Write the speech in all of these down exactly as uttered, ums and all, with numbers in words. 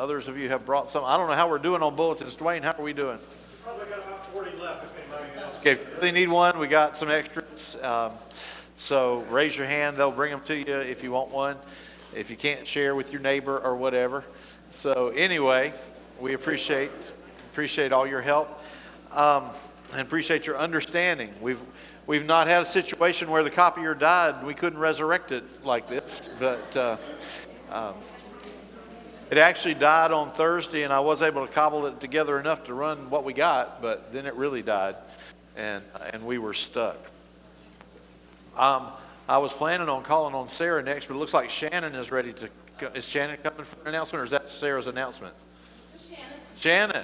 others of you have brought some. I don't know how we're doing on bulletins. Dwayne, how are we doing? Probably got about forty left if anybody else. Okay, if you really need one, we got some extras. Um, so raise your hand. They'll bring them to you if you want one, if you can't share with your neighbor or whatever. So anyway, we appreciate appreciate all your help um, and appreciate your understanding. We've we've not had a situation where the copier died. We couldn't resurrect it like this, but uh, um, it actually died on Thursday, and I was able to cobble it together enough to run what we got, but then it really died, and and we were stuck. Um, I was planning on calling on Sarah next, but it looks like Shannon is ready to. Is Shannon coming for an announcement, or is that Sarah's announcement? Shannon. Shannon.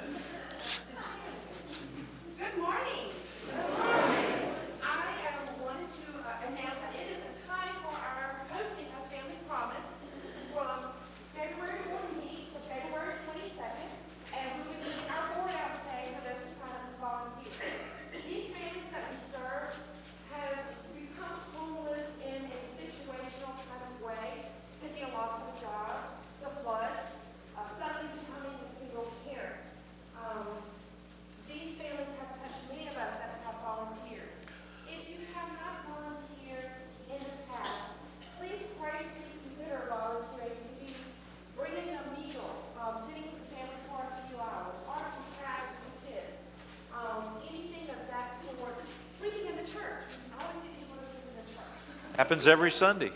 Good morning. Good morning. I um, wanted to uh, announce that it is a time for our hosting of Family Promise from February fourteenth to February twenty-second, and we will be getting our board out today for those who sign up and volunteer. These families that we serve have become homeless in a situational kind of way, could be a loss of a job, the floods, uh, suddenly becoming a single parent. Um, these families have touched many of us that have volunteered. If you have not volunteered in the past, please pray to consider volunteering to be bringing a meal, um, sitting with the family for a few hours, or some crafts with the kids, um, anything of that sort. Sleeping in the church. I always get people to sleep in the church. Happens every Sunday.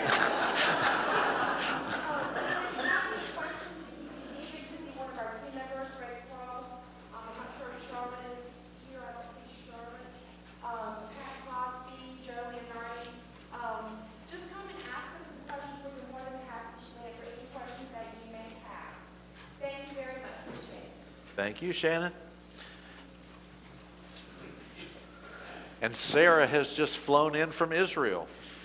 Thank you, Shannon. And Sarah has just flown in from Israel.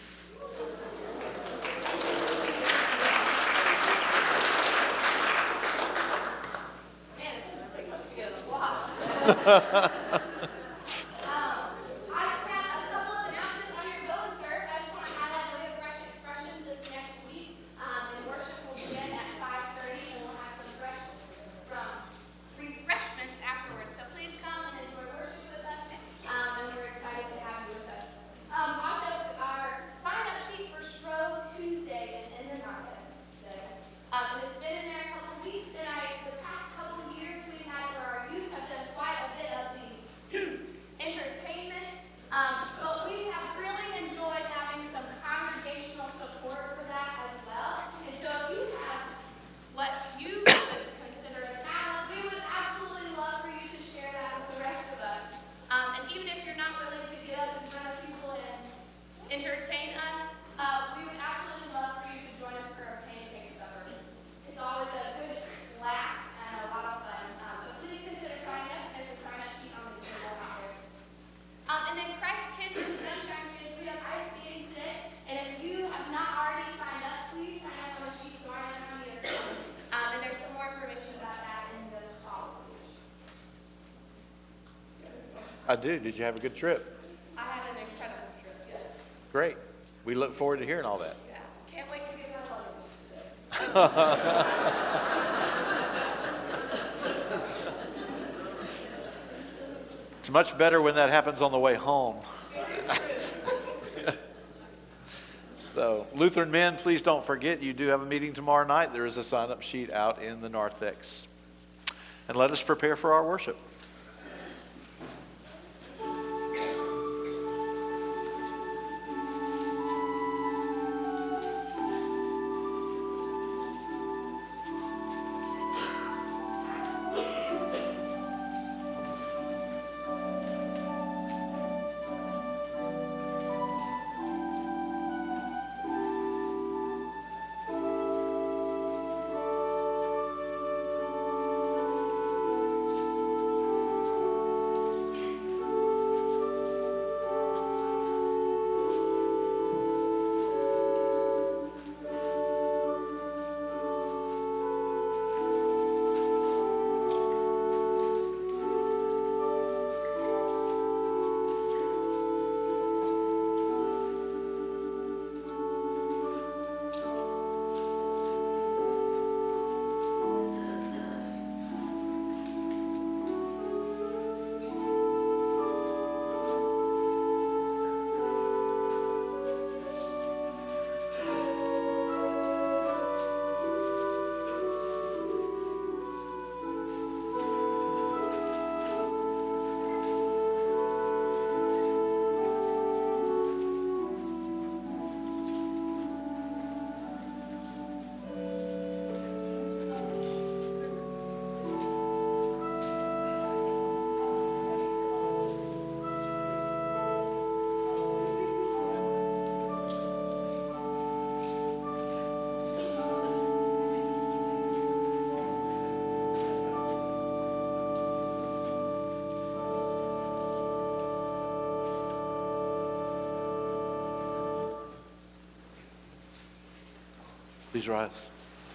Man, it's like us to get a lot. Entertain us. Uh, we would absolutely love for you to join us for a pancake supper. It's always a good laugh and a lot of fun. Um, so please consider signing up. There's a sign-up sheet on this table out there. Um, and then Christ Kids and Sunshine Kids, we have ice skating today. And if you have not already signed up, please sign up on the sheet so I know how many are coming. Um, and there's some more information about that in the hall. I do. Did you have a good trip? I had an incredible trip, yes. Great. We look forward to hearing all that. Yeah. Can't wait to get my luggage today. It's much better when that happens on the way home. So, Lutheran men, please don't forget you do have a meeting tomorrow night. There is a sign-up sheet out in the narthex. And let us prepare for our worship. Please rise.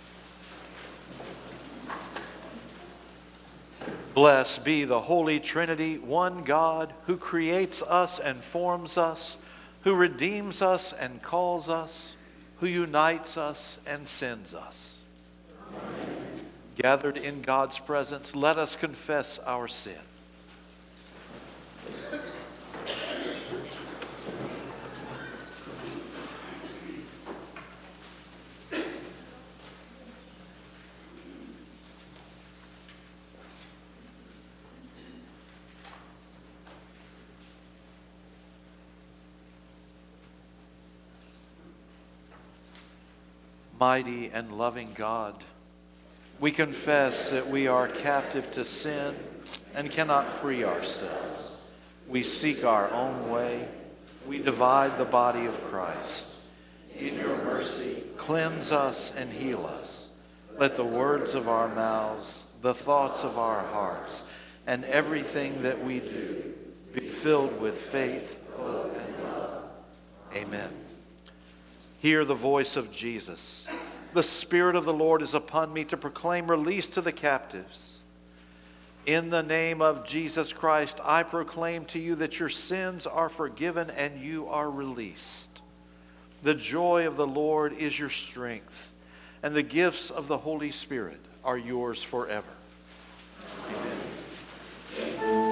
Blessed be the Holy Trinity, one God, who creates us and forms us, who redeems us and calls us, who unites us and sends us. Amen. Gathered in God's presence, let us confess our sin. Mighty and loving God, we confess that we are captive to sin and cannot free ourselves. We seek our own way. We divide the body of Christ. In your mercy, cleanse us and heal us. Let the words of our mouths, the thoughts of our hearts, and everything that we do be filled with faith, hope, and love. Amen. Hear the voice of Jesus. The Spirit of the Lord is upon me to proclaim release to the captives. In the name of Jesus Christ, I proclaim to you that your sins are forgiven and you are released. The joy of the Lord is your strength, and the gifts of the Holy Spirit are yours forever. Amen.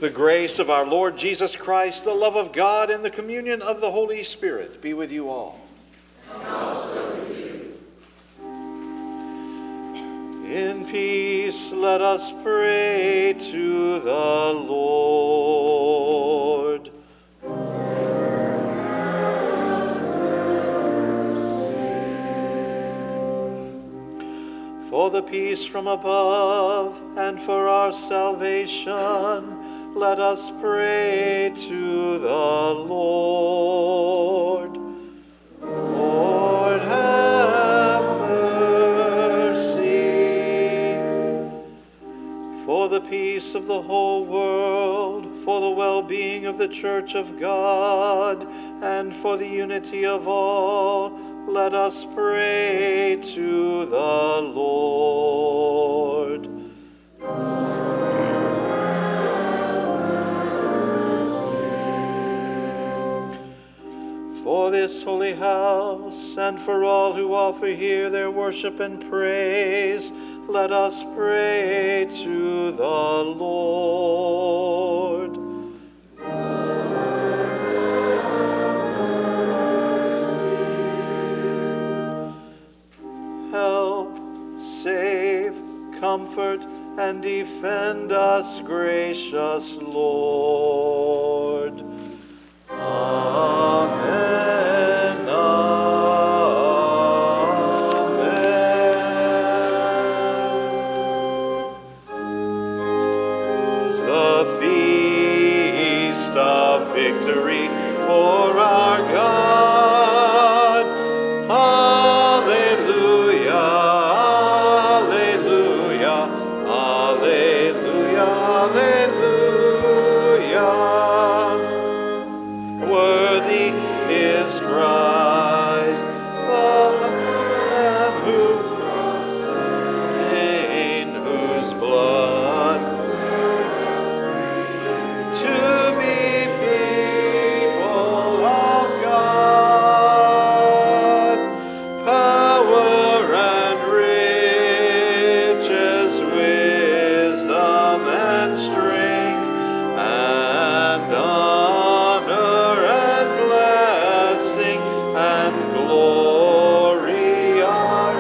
The grace of our Lord Jesus Christ, the love of God, and the communion of the Holy Spirit be with you all. And also with you. In peace, let us pray to the Lord. For the peace from above and for our salvation, let us pray to the Lord. Lord, have mercy. For the peace of the whole world, for the well-being of the Church of God, and for the unity of all, let us pray to the Lord. For this holy house, and for all who offer here their worship and praise, let us pray to the Lord. Help, save, comfort, and defend us, gracious Lord. Amen. Amen. The feast of victory for our God. Hallelujah. Hallelujah. Hallelujah. Hallelujah. Worthy is Christ, the Lamb who was slain, whose blood to be people of God, power and riches, wisdom and strength, and honor and blessing and glory are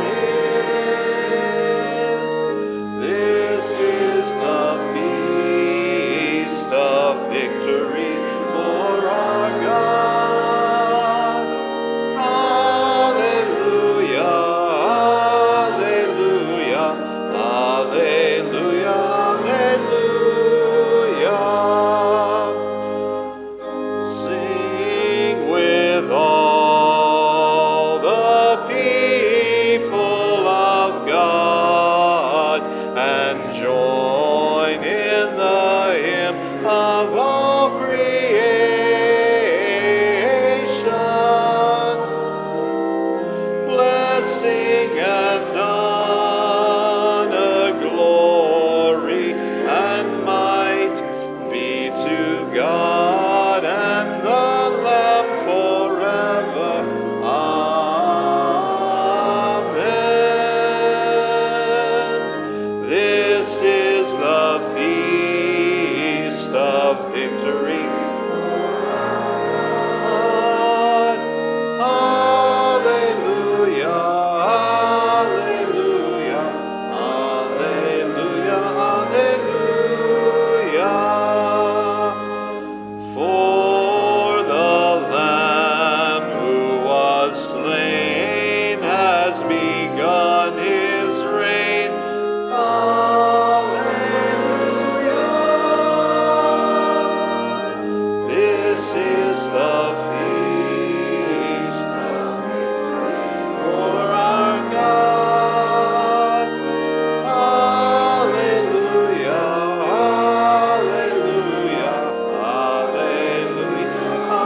His. This is the feast of victory for our God. Hallelujah, hallelujah, hallelujah, hallelujah. Sing with all the people of God and join in the hymn of all creation. Blessing and honor, glory and might be to God and the Lamb forever. Amen. This is the feast of victory. Hallelujah, hallelujah, hallelujah, hallelujah. For the Lamb who was slain has begun his reign. Hallelujah. This is the feast for our God. Hallelujah, hallelujah, hallelujah,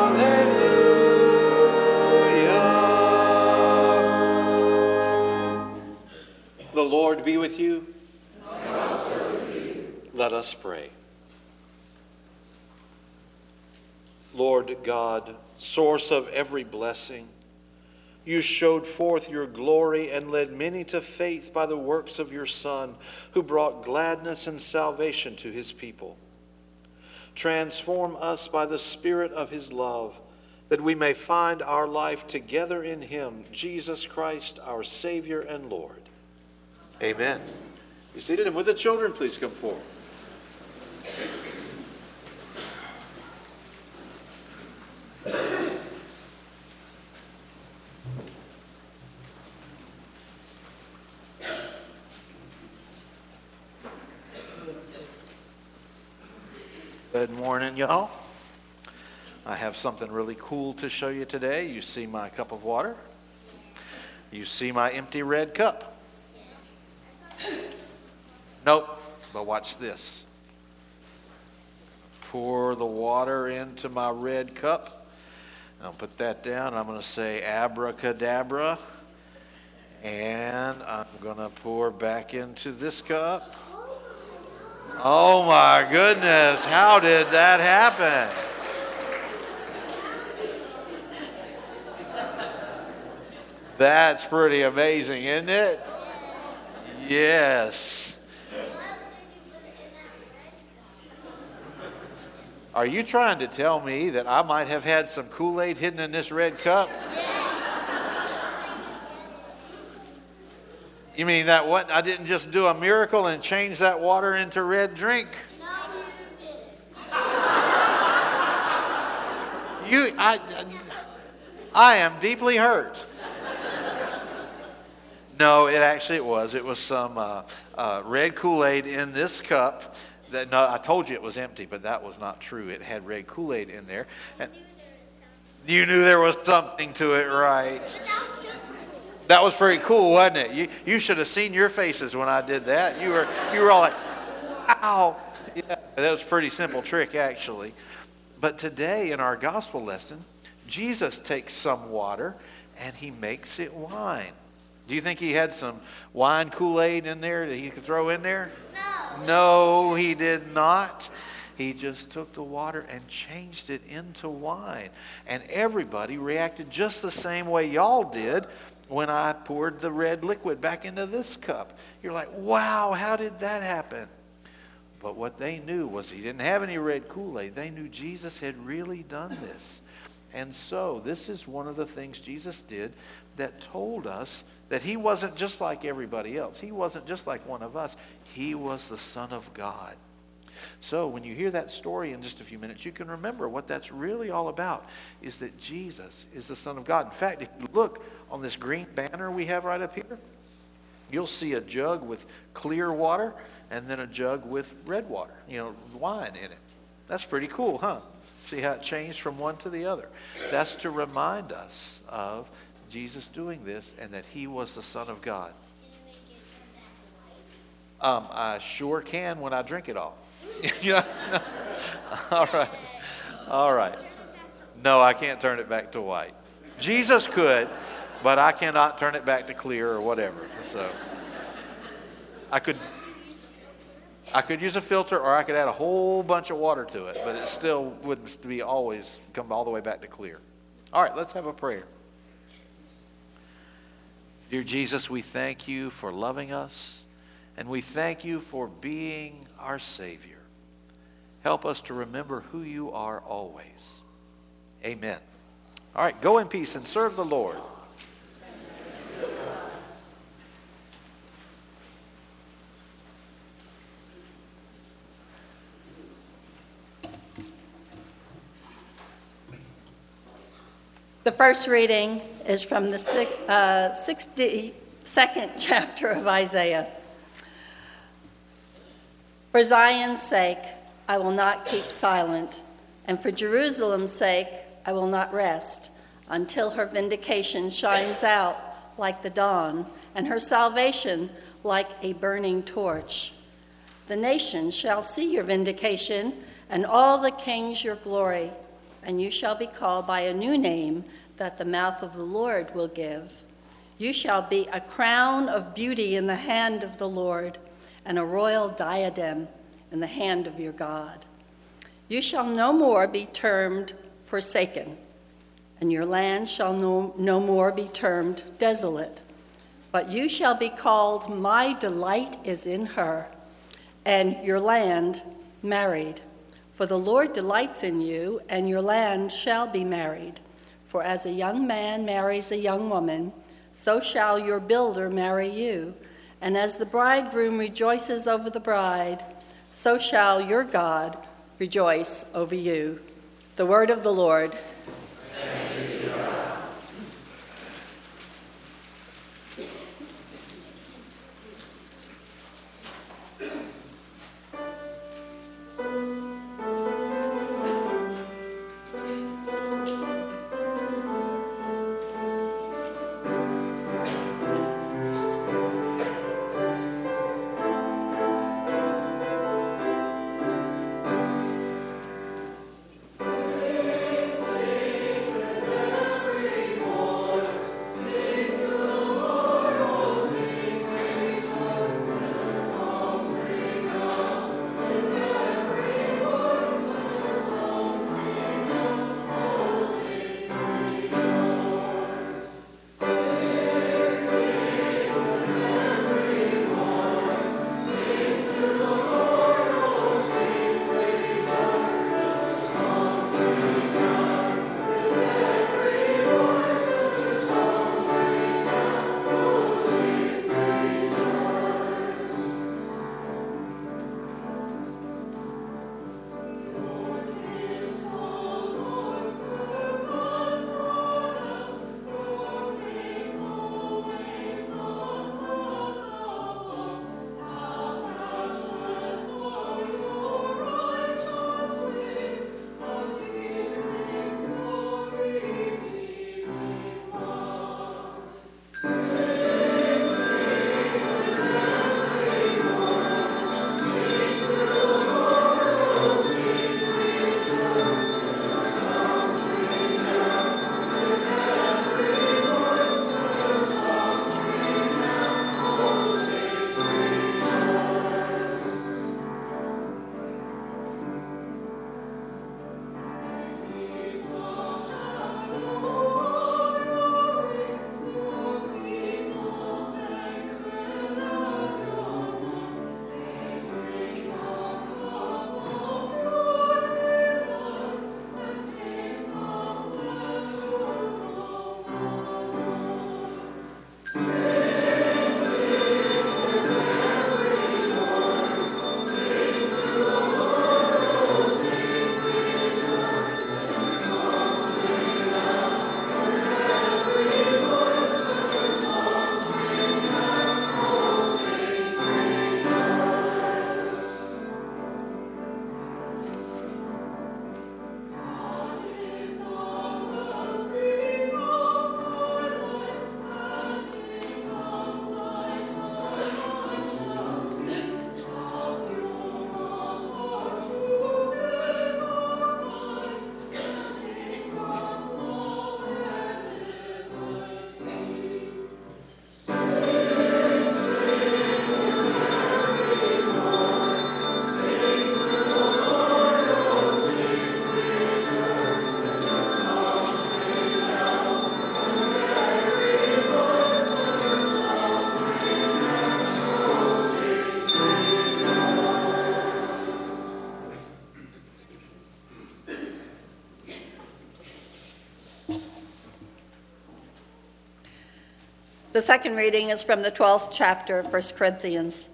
hallelujah. The Lord be with you. And also with you. Let us pray. Lord God, source of every blessing, you showed forth your glory and led many to faith by the works of your Son, who brought gladness and salvation to his people. Transform us by the Spirit of his love, that we may find our life together in him, Jesus Christ, our Savior and Lord. Amen. Be seated, and would the children please come forward? Good morning, y'all. I have something really cool to show you today. You see my cup of water. You see my empty red cup. Nope, but watch this. Pour the water into my red cup. I'll put that down. I'm going to say abracadabra. And I'm going to pour back into this cup. Oh my goodness, how did that happen? That's pretty amazing, isn't it? Yes. Are you trying to tell me that I might have had some Kool-Aid hidden in this red cup? You mean that what? I didn't just do a miracle and change that water into red drink? No, you didn't. You, I, I am deeply hurt. No, it actually it was. It was some uh, uh, red Kool-Aid in this cup. That no, I told you it was empty, but that was not true. It had red Kool-Aid in there. And you knew there was something to it, right? That was pretty cool, wasn't it? You you should have seen your faces when I did that. You were you were all like, wow. Yeah, that was a pretty simple trick, actually. But today in our gospel lesson, Jesus takes some water and he makes it wine. Do you think he had some wine Kool-Aid in there that he could throw in there? No. No, he did not. He just took the water and changed it into wine. And everybody reacted just the same way y'all did when I poured the red liquid back into this cup. You're like, wow, how did that happen? But what they knew was he didn't have any red Kool-Aid. They knew Jesus had really done this. And so this is one of the things Jesus did that told us that he wasn't just like everybody else. He wasn't just like one of us. He was the Son of God. So when you hear that story in just a few minutes, you can remember what that's really all about, is that Jesus is the Son of God. In fact, if you look on this green banner we have right up here, you'll see a jug with clear water and then a jug with red water, you know, wine in it. That's pretty cool, huh? See how it changed from one to the other. That's to remind us of Jesus doing this and that he was the Son of God. Um, I sure can when I drink it all. You know? All right. All right. No, I can't turn it back to white. Jesus could, but I cannot turn it back to clear or whatever. So I could I could use a filter, or I could add a whole bunch of water to it, but it still would be always come all the way back to clear. All right, let's have a prayer. Dear Jesus, we thank you for loving us, and we thank you for being our Savior. Help us to remember who you are always. Amen. All right, go in peace and serve the Lord. The first reading is from the sixty-second chapter of Isaiah. For Zion's sake, I will not keep silent, and for Jerusalem's sake, I will not rest, until her vindication shines out like the dawn, and her salvation like a burning torch. The nations shall see your vindication, and all the kings your glory, and you shall be called by a new name that the mouth of the Lord will give. You shall be a crown of beauty in the hand of the Lord, and a royal diadem in the hand of your God. You shall no more be termed forsaken, and your land shall no, no more be termed desolate. But you shall be called, my delight is in her, and your land married. For the Lord delights in you, and your land shall be married. For as a young man marries a young woman, so shall your builder marry you. And as the bridegroom rejoices over the bride, so shall your God rejoice over you. The word of the Lord. Thanks be to God. The second reading is from the twelfth chapter of First Corinthians.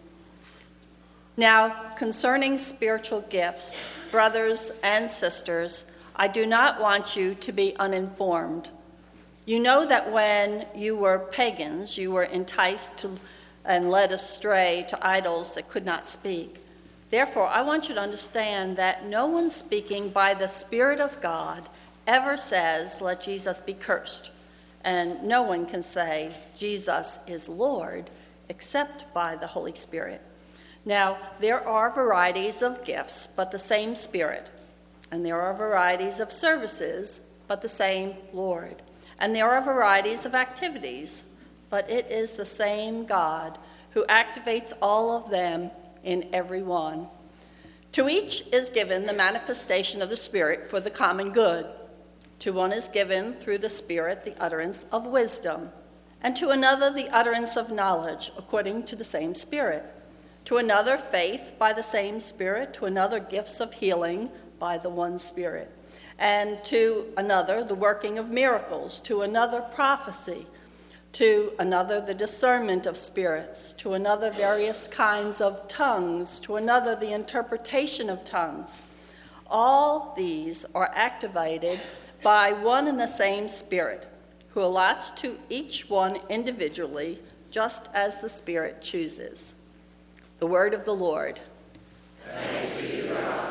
Now, concerning spiritual gifts, brothers and sisters, I do not want you to be uninformed. You know that when you were pagans, you were enticed to and led astray to idols that could not speak. Therefore, I want you to understand that no one speaking by the Spirit of God ever says, "Let Jesus be cursed." And no one can say, "Jesus is Lord," except by the Holy Spirit. Now, there are varieties of gifts, but the same Spirit. And there are varieties of services, but the same Lord. And there are varieties of activities, but it is the same God who activates all of them in every one. To each is given the manifestation of the Spirit for the common good. To one is given through the Spirit the utterance of wisdom, and to another the utterance of knowledge according to the same Spirit. To another faith by the same Spirit, to another gifts of healing by the one Spirit, and to another the working of miracles, to another prophecy, to another the discernment of spirits, to another various kinds of tongues, to another the interpretation of tongues. All these are activated by one and the same Spirit, who allots to each one individually, just as the Spirit chooses. The word of the Lord. Thanks be to God.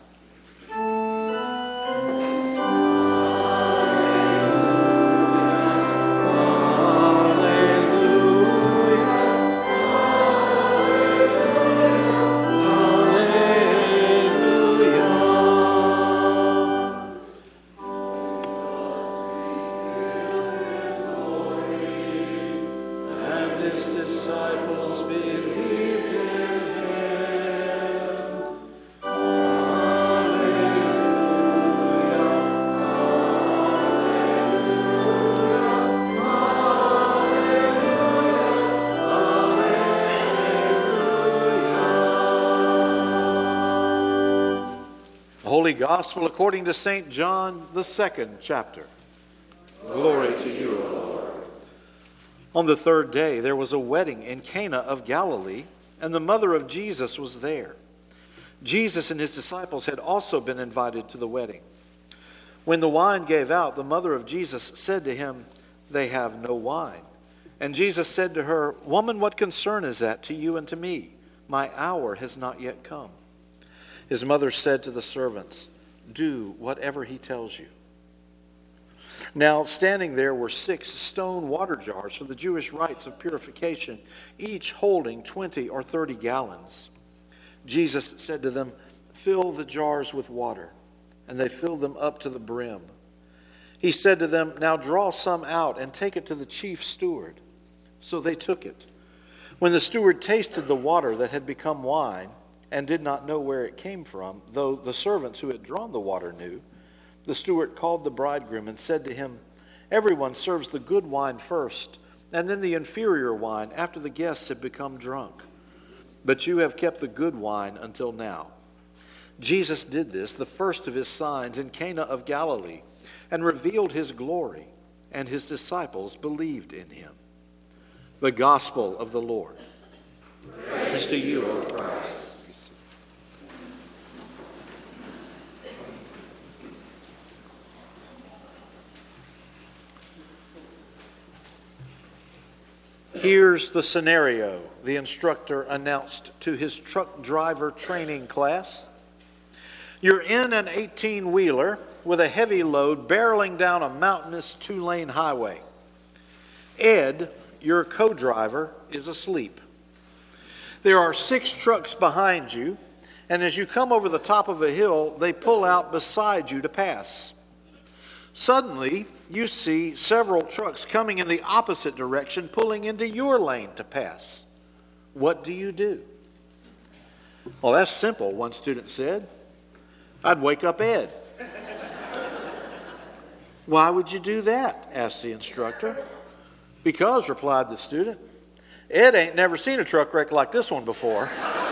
Holy Gospel according to Saint John, the second chapter. Glory to you, O Lord. On the third day there was a wedding in Cana of Galilee, and the mother of Jesus was there. Jesus and his disciples had also been invited to the wedding. When the wine gave out, the mother of Jesus said to him, "They have no wine." And Jesus said to her, "Woman, what concern is that to you and to me? My hour has not yet come." His mother said to the servants, "Do whatever he tells you." Now, standing there were six stone water jars for the Jewish rites of purification, each holding twenty or thirty gallons. Jesus said to them, "Fill the jars with water." And they filled them up to the brim. He said to them, "Now draw some out and take it to the chief steward." So they took it. When the steward tasted the water that had become wine, and did not know where it came from, though the servants who had drawn the water knew, the steward called the bridegroom and said to him, "Everyone serves the good wine first, and then the inferior wine after the guests have become drunk. But you have kept the good wine until now." Jesus did this, the first of his signs, in Cana of Galilee, and revealed his glory, and his disciples believed in him. The Gospel of the Lord. Praise to you, O Christ. Here's the scenario the instructor announced to his truck driver training class. You're in an eighteen-wheeler with a heavy load barreling down a mountainous two-lane highway. Ed, your co-driver, is asleep. There are six trucks behind you, and as you come over the top of a hill, they pull out beside you to pass. Suddenly, you see several trucks coming in the opposite direction, pulling into your lane to pass. What do you do? Well, that's simple, one student said. I'd wake up Ed. Why would you do that? Asked the instructor. Because, replied the student, Ed ain't never seen a truck wreck like this one before.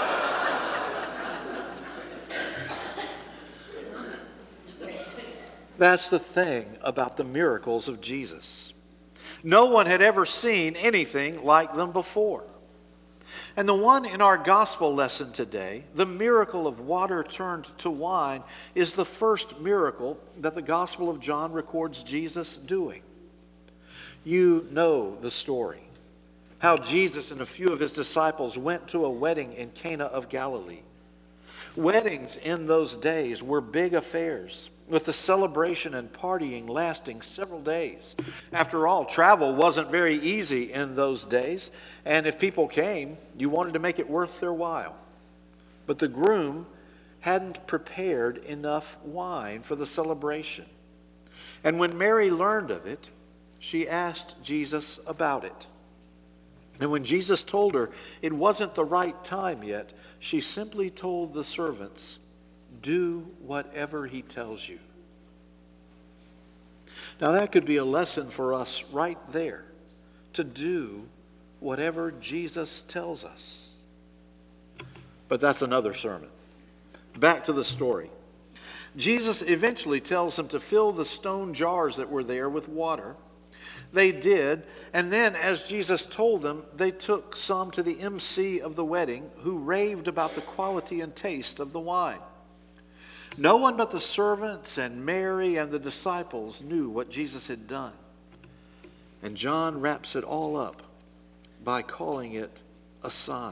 That's the thing about the miracles of Jesus. No one had ever seen anything like them before. And the one in our gospel lesson today, the miracle of water turned to wine, is the first miracle that the Gospel of John records Jesus doing. You know the story. How Jesus and a few of his disciples went to a wedding in Cana of Galilee. Weddings in those days were big affairs, with the celebration and partying lasting several days. After all, travel wasn't very easy in those days, and if people came, you wanted to make it worth their while. But the groom hadn't prepared enough wine for the celebration. And when Mary learned of it, she asked Jesus about it. And when Jesus told her it wasn't the right time yet, she simply told the servants, "Do whatever he tells you." Now that could be a lesson for us right there, to do whatever Jesus tells us. But that's another sermon. Back to the story. Jesus eventually tells them to fill the stone jars that were there with water. They did, and then as Jesus told them, they took some to the M C of the wedding, who raved about the quality and taste of the wine. No one but the servants and Mary and the disciples knew what Jesus had done. And John wraps it all up by calling it a sign.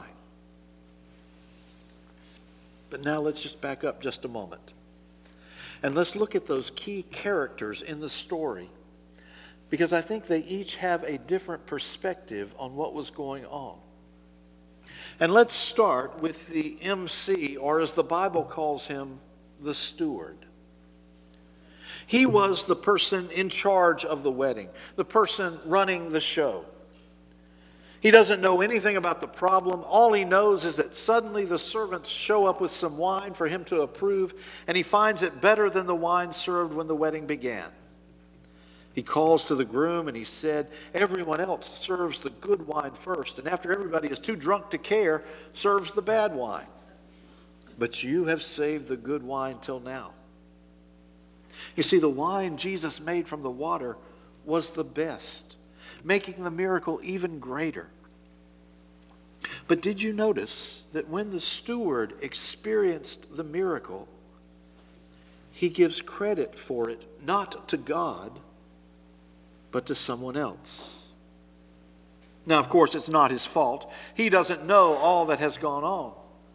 But now let's just back up just a moment. And let's look at those key characters in the story, because I think they each have a different perspective on what was going on. And let's start with the M C, or as the Bible calls him, the steward. He was the person in charge of the wedding, the person running the show. He doesn't know anything about the problem. All he knows is that suddenly the servants show up with some wine for him to approve, and he finds it better than the wine served when the wedding began. He calls to the groom and he said, everyone else serves the good wine first, and after everybody is too drunk to care, serves the bad wine. But you have saved the good wine till now. You see, the wine Jesus made from the water was the best, making the miracle even greater. But did you notice that when the steward experienced the miracle, he gives credit for it not to God, but to someone else? Now, of course, it's not his fault. He doesn't know all that has gone on.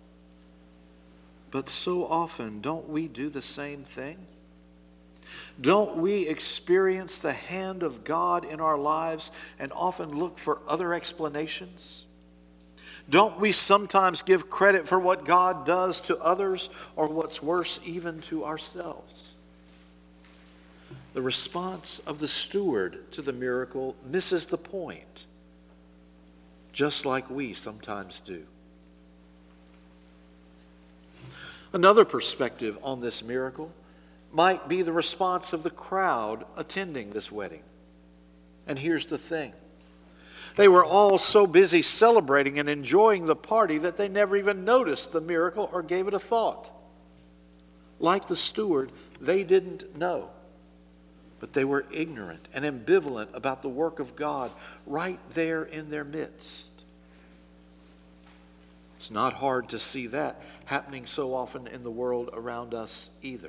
But so often, don't we do the same thing? Don't we experience the hand of God in our lives and often look for other explanations? Don't we sometimes give credit for what God does to others, or what's worse, even to ourselves? The response of the steward to the miracle misses the point, just like we sometimes do. Another perspective on this miracle might be the response of the crowd attending this wedding. And here's the thing. They were all so busy celebrating and enjoying the party that they never even noticed the miracle or gave it a thought. Like the steward, they didn't know. But they were ignorant and ambivalent about the work of God right there in their midst. It's not hard to see that happening so often in the world around us either.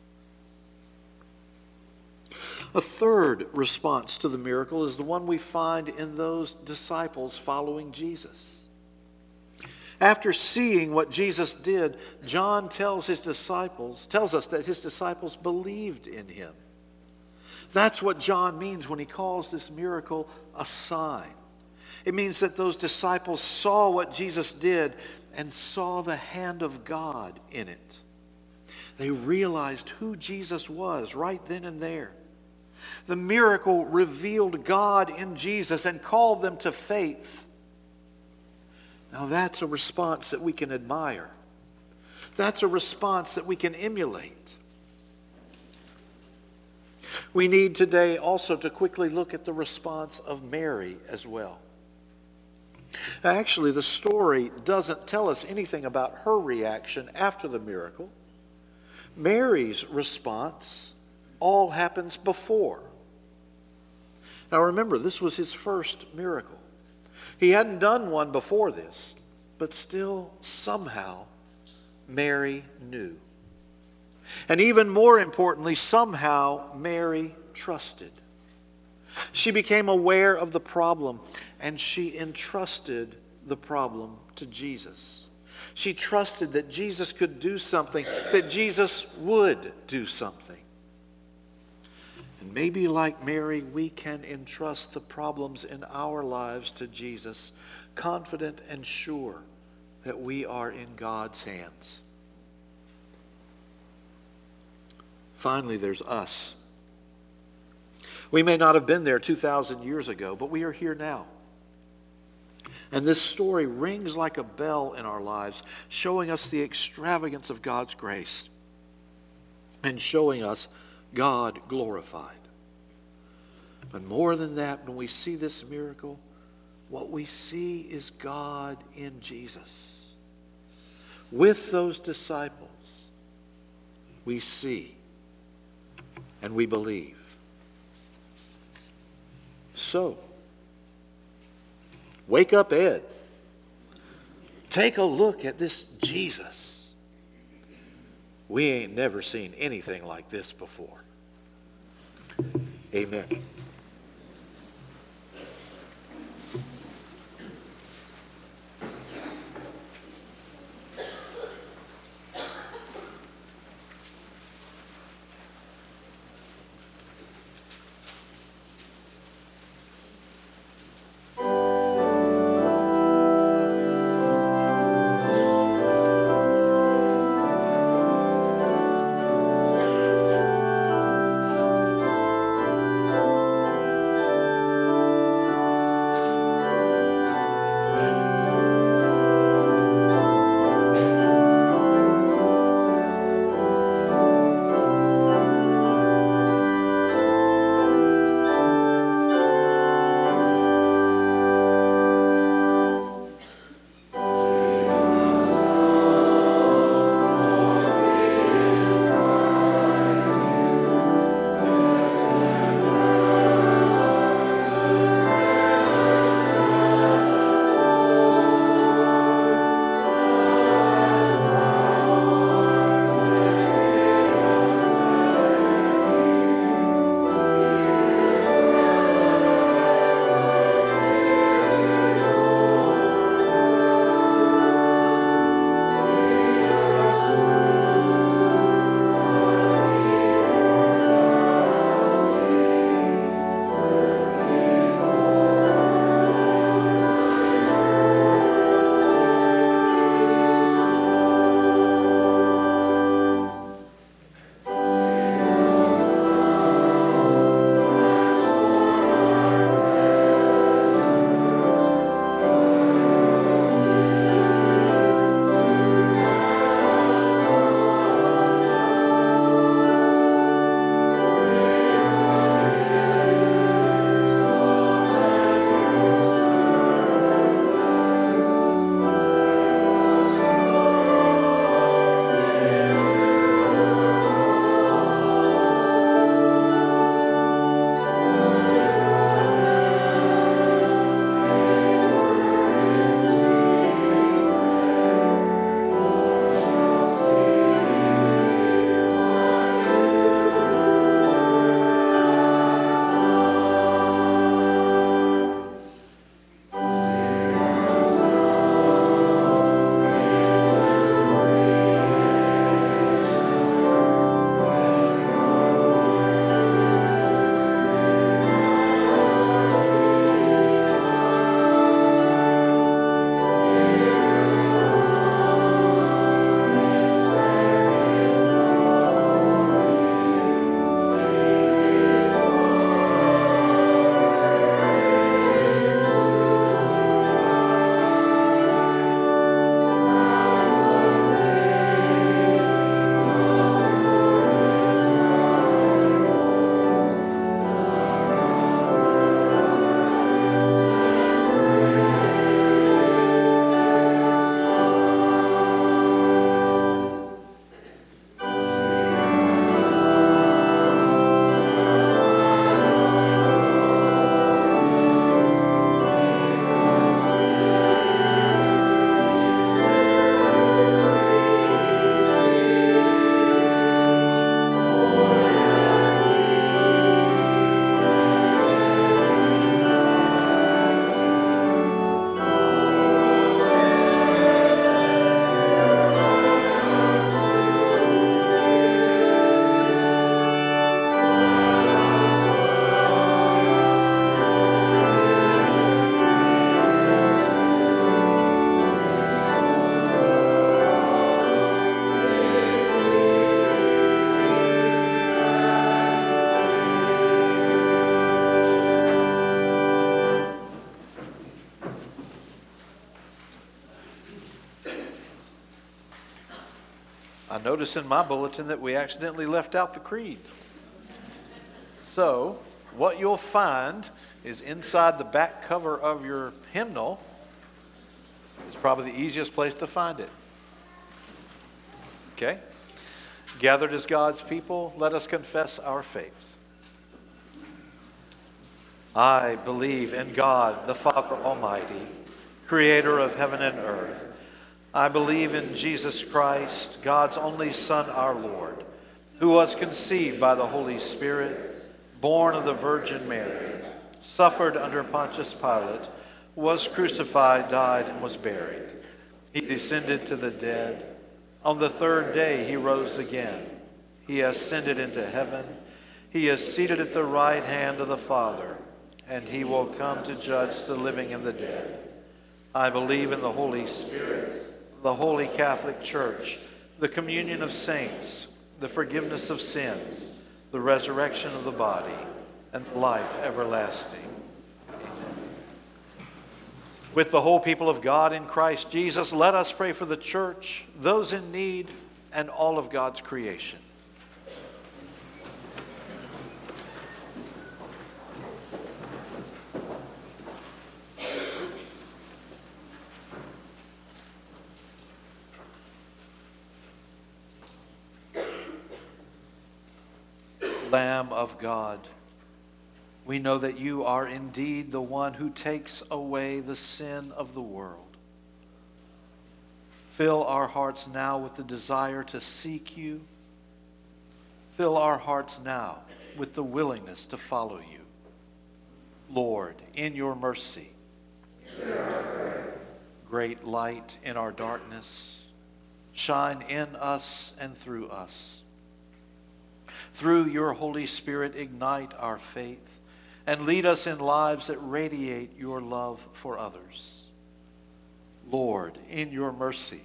A third response to the miracle is the one we find in those disciples following Jesus. After seeing what Jesus did, John tells his disciples, tells us that his disciples believed in him. That's what John means when he calls this miracle a sign. It means that those disciples saw what Jesus did and saw the hand of God in it. They realized who Jesus was right then and there. The miracle revealed God in Jesus and called them to faith. Now that's a response that we can admire. That's a response that we can emulate. We need today also to quickly look at the response of Mary as well. Now, actually, the story doesn't tell us anything about her reaction after the miracle. Mary's response all happens before. Now remember, this was his first miracle. He hadn't done one before this, but still, somehow, Mary knew. And even more importantly, somehow, Mary trusted. She became aware of the problem, and she entrusted the problem to Jesus. She trusted that Jesus could do something, that Jesus would do something. And maybe like Mary, we can entrust the problems in our lives to Jesus, confident and sure that we are in God's hands. Finally, there's us. We may not have been there two thousand years ago, but we are here now. And this story rings like a bell in our lives, showing us the extravagance of God's grace and showing us God glorified. But more than that, when we see this miracle, what we see is God in Jesus. With those disciples, we see, and we believe. So, wake up, Ed. Take a look at this Jesus. We ain't never seen anything like this before. Amen. I noticed in my bulletin that we accidentally left out the creed. So, what you'll find is inside the back cover of your hymnal is probably the easiest place to find it. Okay? Gathered as God's people, let us confess our faith. I believe in God, the Father Almighty, creator of heaven and earth. I believe in Jesus Christ, God's only Son, our Lord, who was conceived by the Holy Spirit, born of the Virgin Mary, suffered under Pontius Pilate, was crucified, died, and was buried. He descended to the dead. On the third day he rose again. He ascended into heaven. He is seated at the right hand of the Father, and he will come to judge the living and the dead. I believe in the Holy Spirit, the Holy Catholic Church, the communion of saints, the forgiveness of sins, the resurrection of the body, and life everlasting. Amen. With the whole people of God in Christ Jesus, let us pray for the church, those in need, and all of God's creation. Lamb of God, we know that you are indeed the one who takes away the sin of the world. Fill our hearts now with the desire to seek you. Fill our hearts now with the willingness to follow you. Lord, in your mercy, great light in our darkness, shine in us and through us. Through your Holy Spirit, ignite our faith and lead us in lives that radiate your love for others. Lord, in your mercy,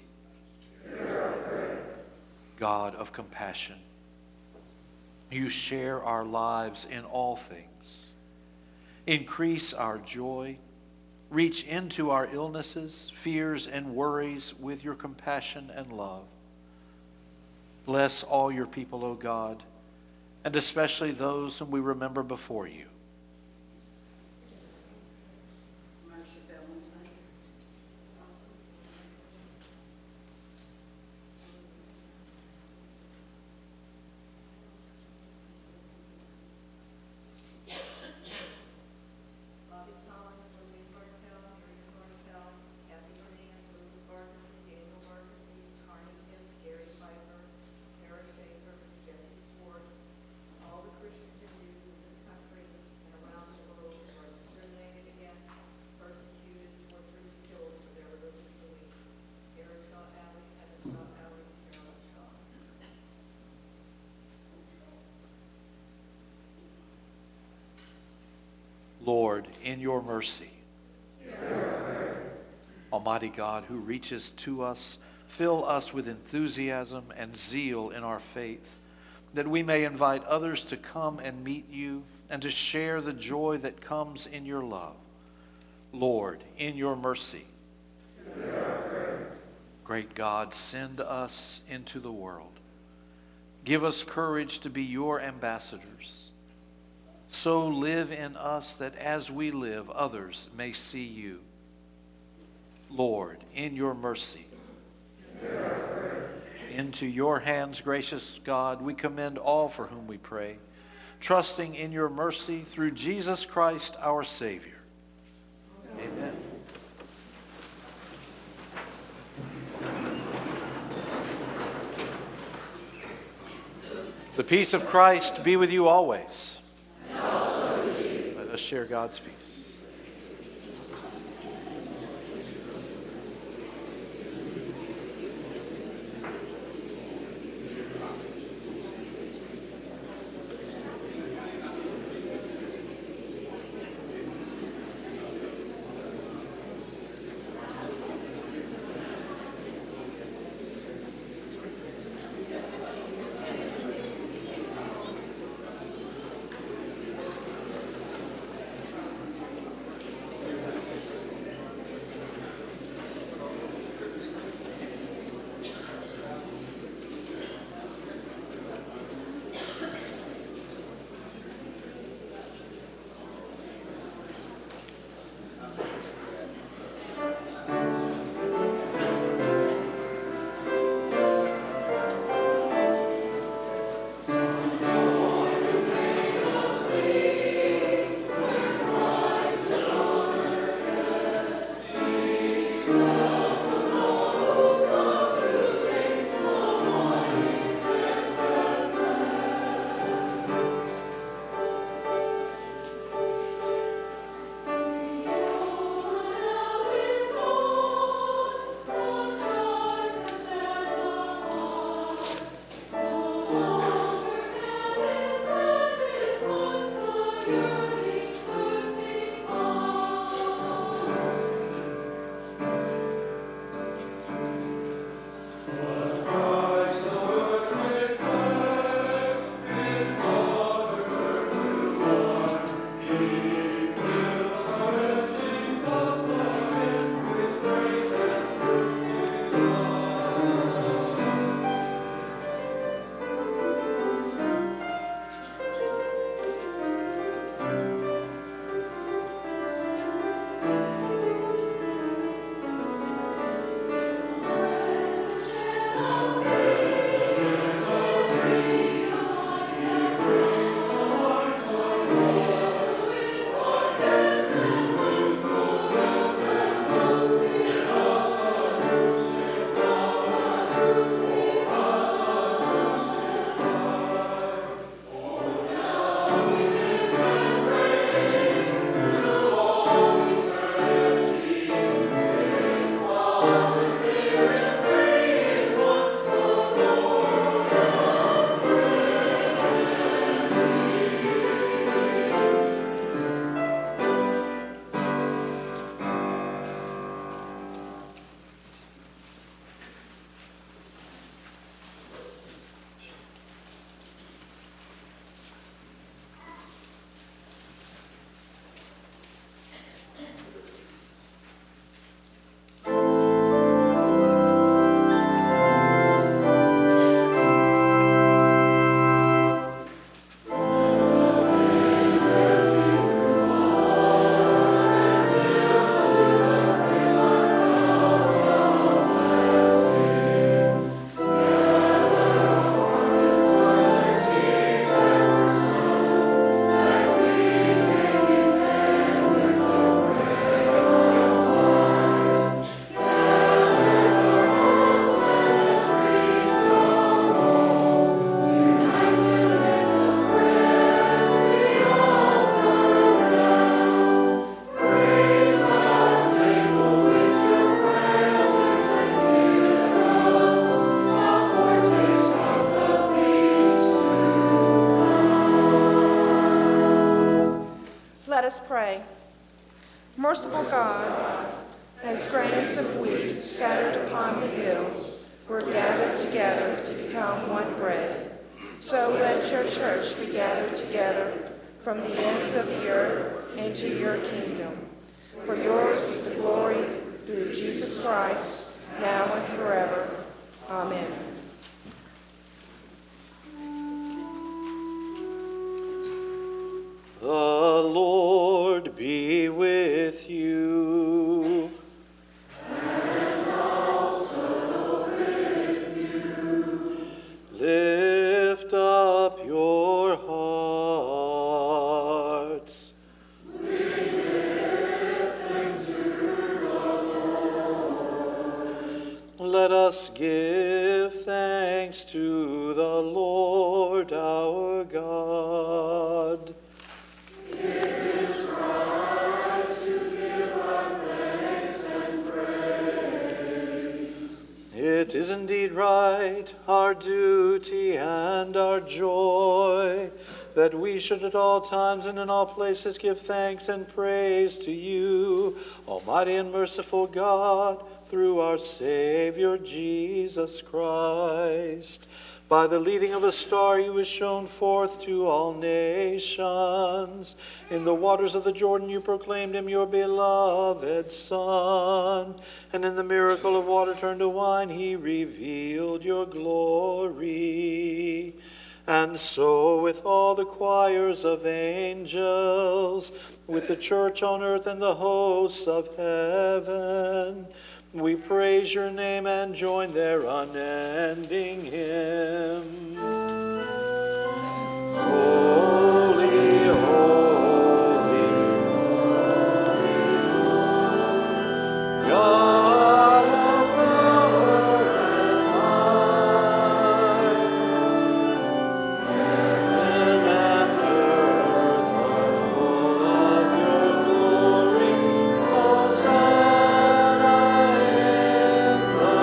God of compassion, you share our lives in all things. Increase our joy. Reach into our illnesses, fears, and worries with your compassion and love. Bless all your people, O God, and especially those whom we remember before you. Lord, in your mercy, Almighty God, who reaches to us, fill us with enthusiasm and zeal in our faith, that we may invite others to come and meet you and to share the joy that comes in your love. Lord, in your mercy, great God, send us into the world. Give us courage to be your ambassadors. So live in us that as we live, others may see you. Lord, in your mercy, into your hands, gracious God, we commend all for whom we pray, trusting in your mercy through Jesus Christ, our Savior. Amen. The peace of Christ be with you always. And also with you. Let us share God's peace. us pray. Merciful God, as grains of wheat scattered upon the hills were gathered together to become one bread, so let your church be gathered together from the ends of the earth into your kingdom. For yours is the glory through Jesus Christ, now and forever. Amen. The Lord be with you. And also with you. Lift up your hearts. We lift them to the Lord. Let us give thanks to the Lord our God. It is right to give our thanks and praise. It is indeed right, our duty and our joy, that we should at all times and in all places give thanks and praise to you, Almighty and merciful God, through our Savior Jesus Christ. By the leading of a star he was shown forth to all nations. In the waters of the Jordan you proclaimed him your beloved Son. And in the miracle of water turned to wine he revealed your glory. And so with all the choirs of angels, with the church on earth and the hosts of heaven, we praise your name and join their unending hymn. Holy, holy, holy, God of power and might, heaven and earth are full of your glory. Hosanna in the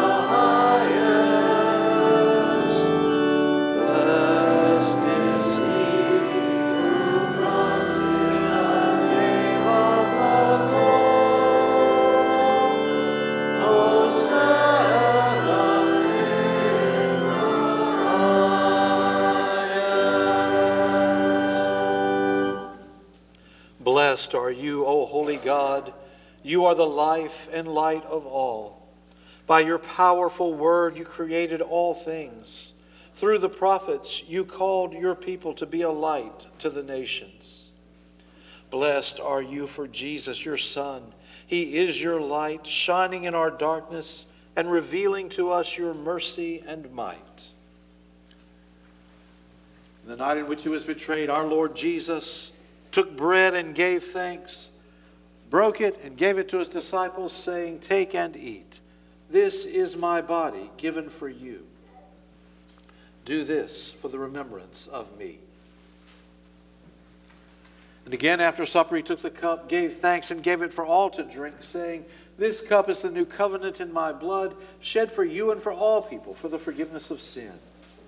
highest. Blessed is he who comes in the name of the Lord. Hosanna in the highest. Blessed are you, O holy God. You are the life and light of all. By your powerful word, you created all things. Through the prophets, you called your people to be a light to the nations. Blessed are you for Jesus, your Son. He is your light, shining in our darkness and revealing to us your mercy and might. The night in which he was betrayed, our Lord Jesus took bread and gave thanks, broke it and gave it to his disciples, saying, "Take and eat. This is my body given for you. Do this for the remembrance of me." And again after supper he took the cup, gave thanks, and gave it for all to drink, saying, "This cup is the new covenant in my blood, shed for you and for all people for the forgiveness of sin.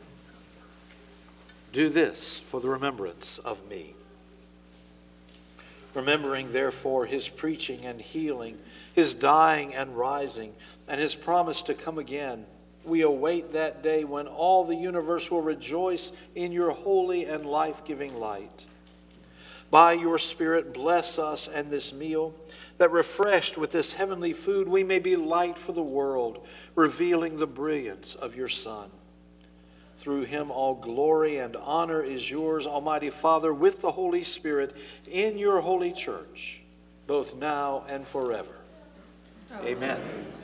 Do this for the remembrance of me." Remembering, therefore, his preaching and healing, his dying and rising, and his promise to come again, we await that day when all the universe will rejoice in your holy and life-giving light. By your Spirit, bless us and this meal, that refreshed with this heavenly food, we may be light for the world, revealing the brilliance of your Son. Through him all glory and honor is yours, Almighty Father, with the Holy Spirit, in your holy church, both now and forever. Amen.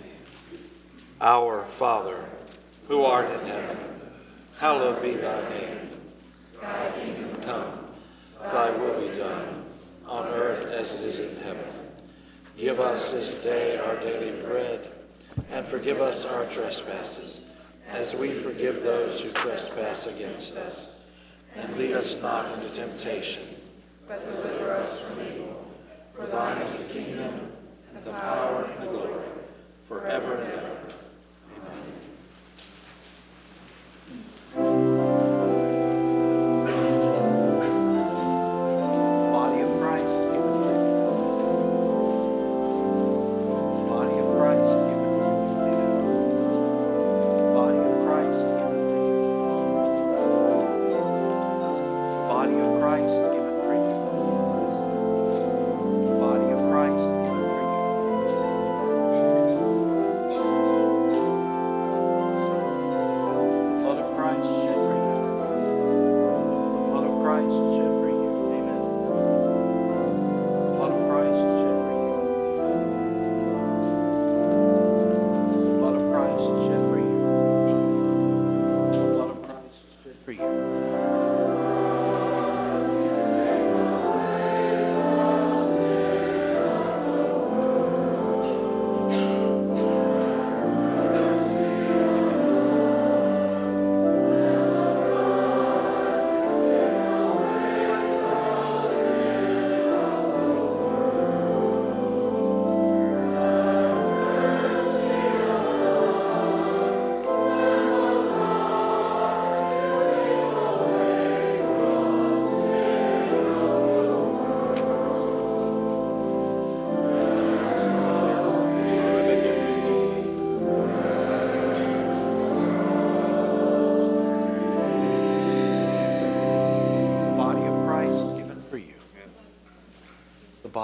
Our Father, who art in heaven, hallowed be thy name. Thy kingdom come, thy will be done, on earth as it is in heaven. Give us this day our daily bread, and forgive us our trespasses, as we forgive those who trespass against us. And lead us not into temptation, but deliver us from evil. For thine is the kingdom, and the power, and the glory, forever and ever. Amen. Body of Christ, given for you.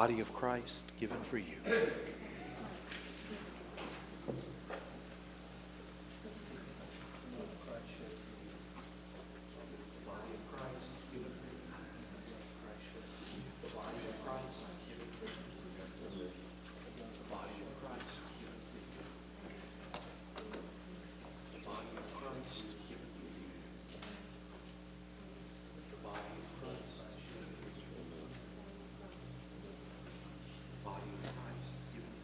body of Christ given for you. Body of Christ given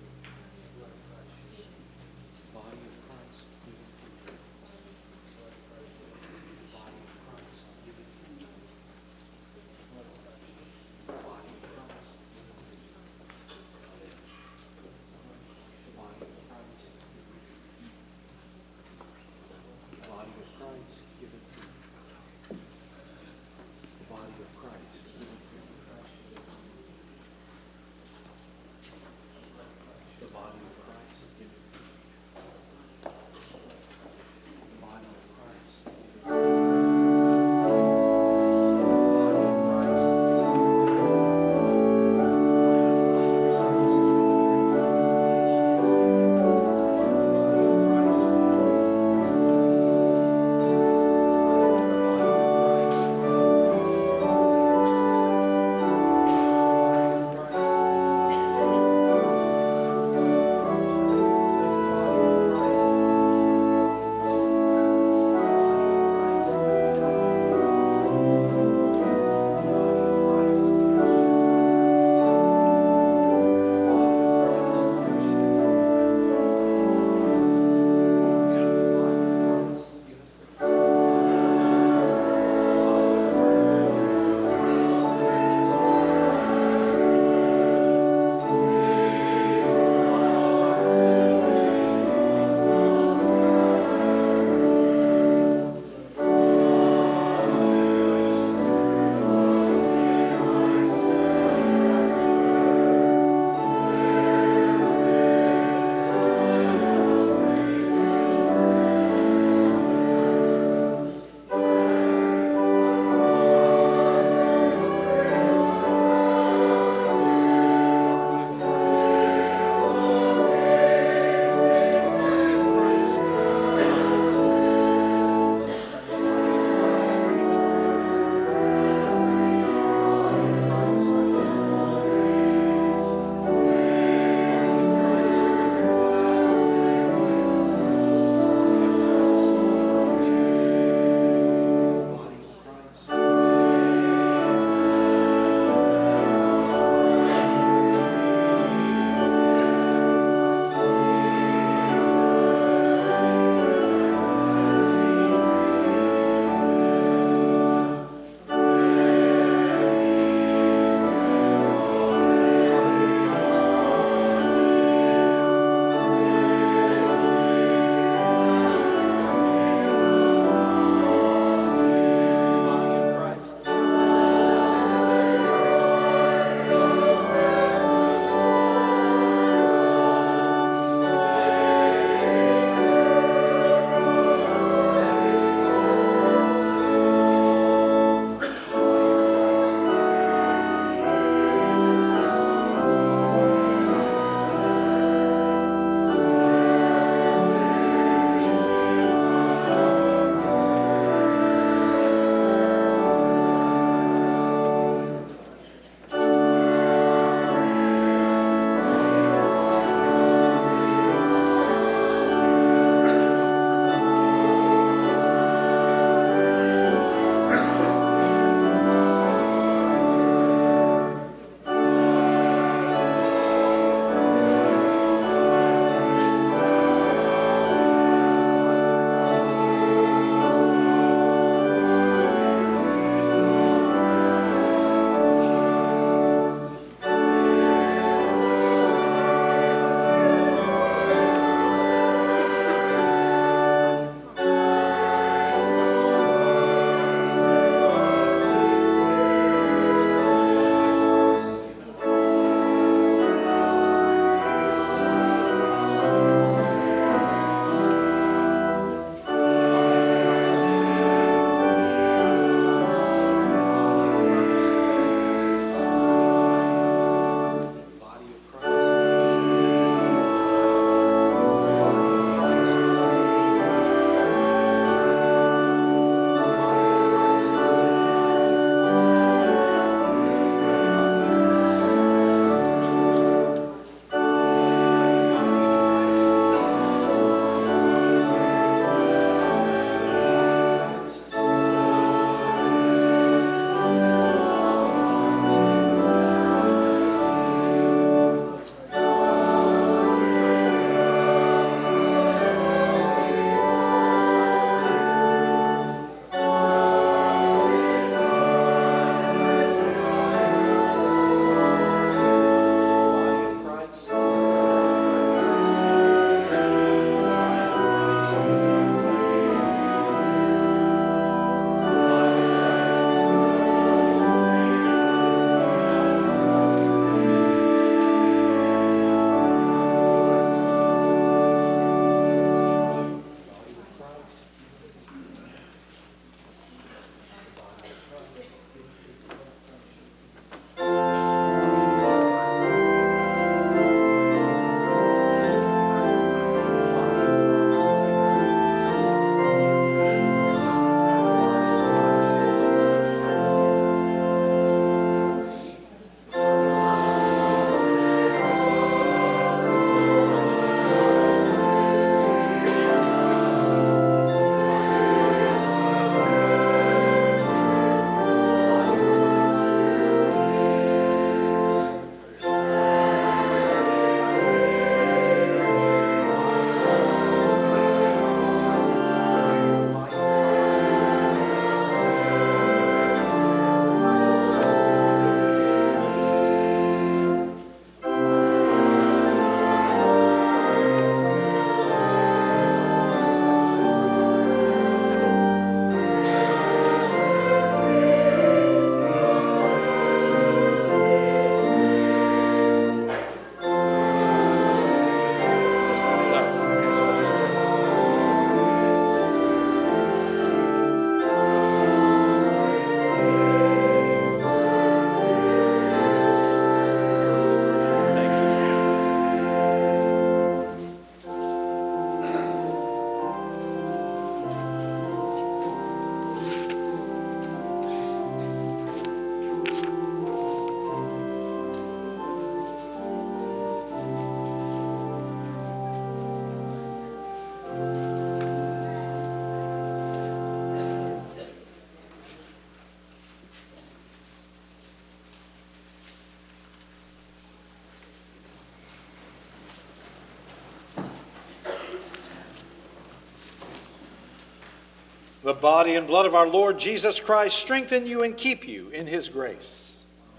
The body and blood of our Lord Jesus Christ strengthen you and keep you in his grace.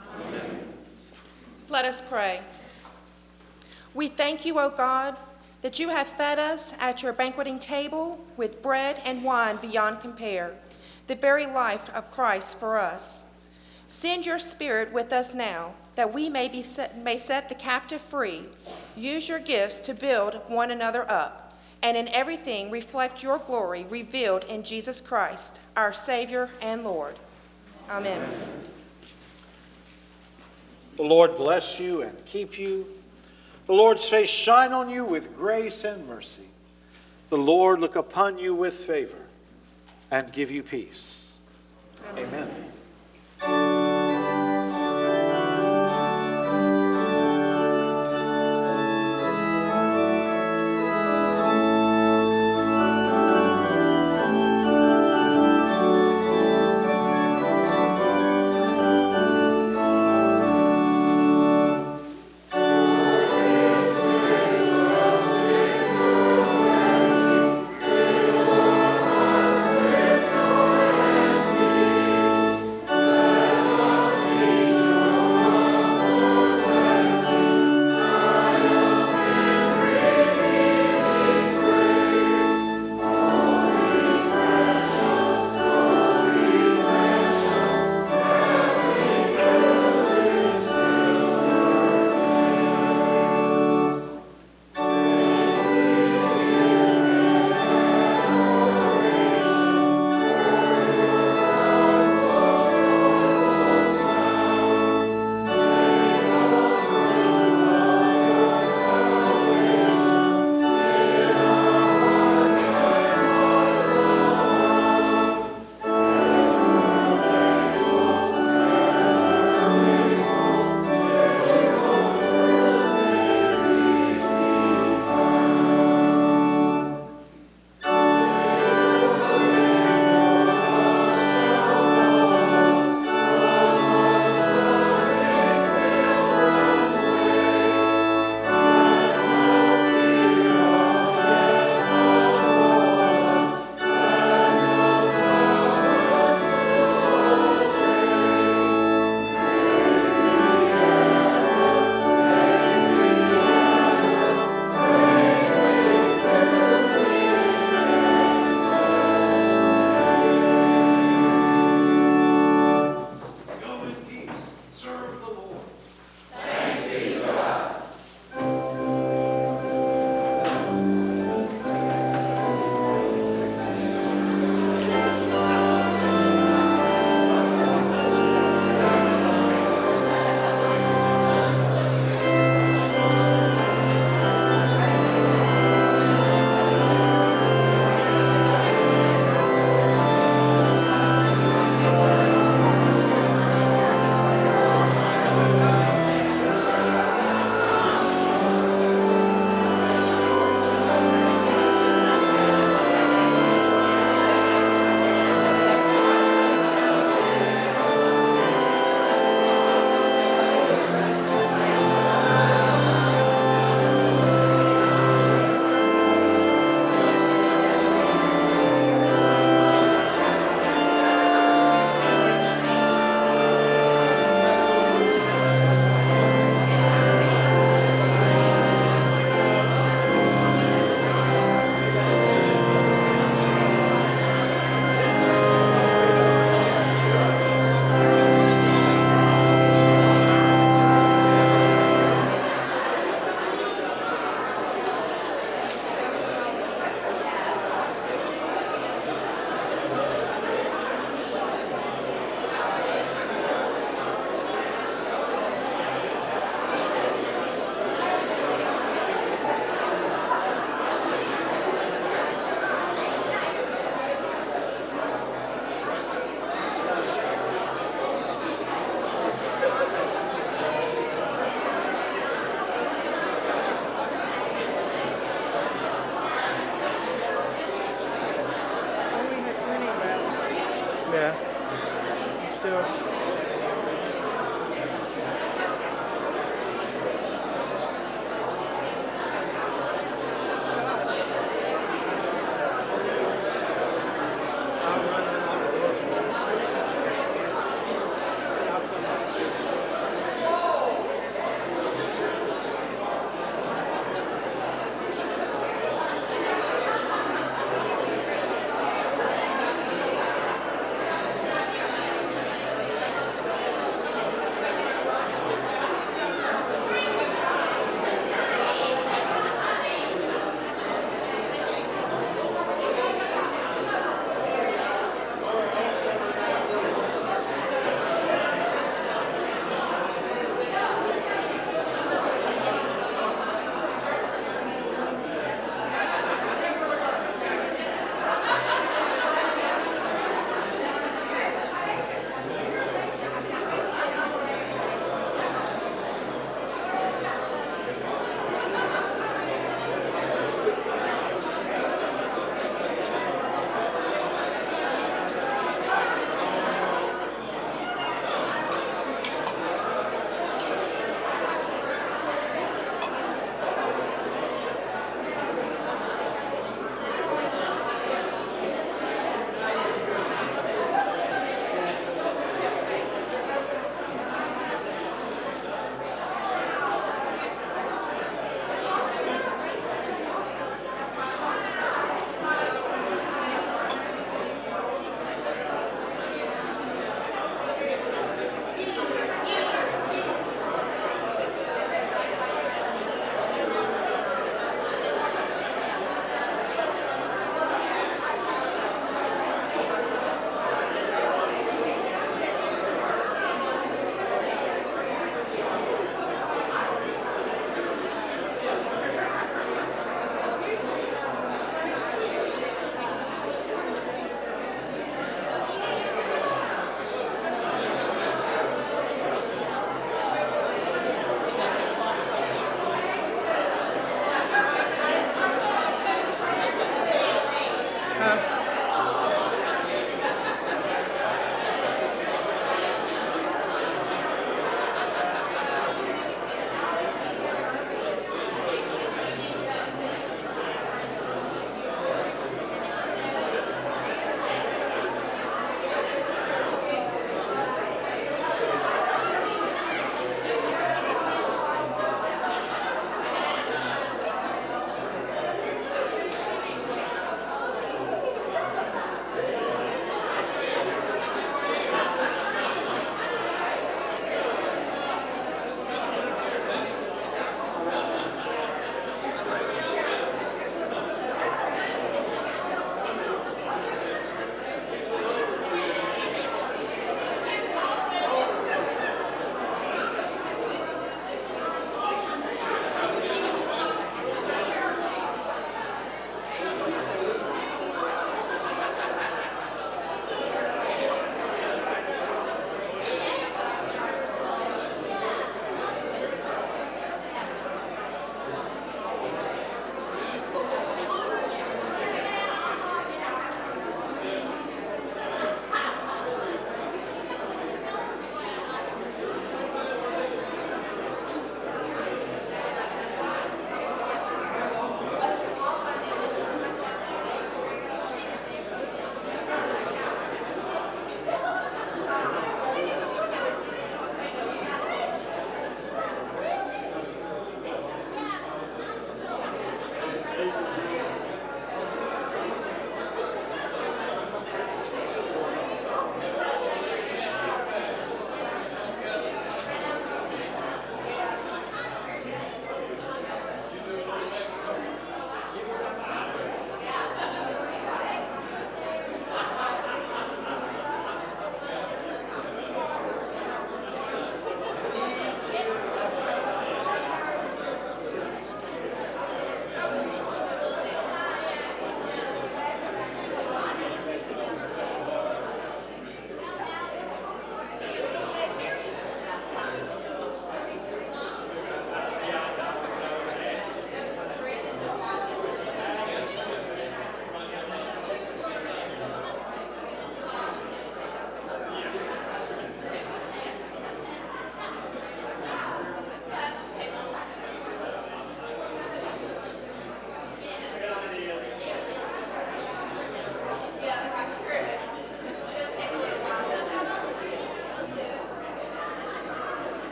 Let us pray. We thank you, O God, that you have fed us at your banqueting table with bread and wine beyond compare, the very life of Christ for us. Send your Spirit with us now, that we may, be set, may set the captive free. Use your gifts to build one another up, and in everything reflect your glory revealed in Jesus Christ, our Savior and Lord. Amen. Amen. The Lord bless you and keep you. The Lord's face shine on you with grace and mercy. The Lord look upon you with favor and give you peace. Amen. Amen. Yeah. Still.